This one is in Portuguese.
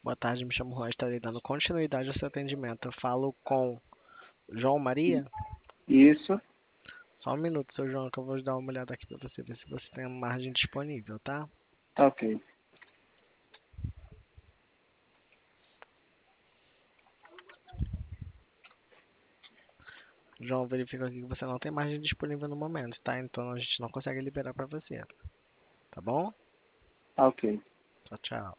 Boa tarde, me chamo Juan, estarei dando continuidade ao seu atendimento. Eu falo com João Maria? Isso, Só um minuto, seu João, que eu vou dar uma olhada aqui para você ver se você tem uma margem disponível, tá? tá ok. João, verifica aqui que você não tem margem disponível no momento, tá? Então a gente não consegue liberar para você, tá bom? Tá ok. Tchau, tchau.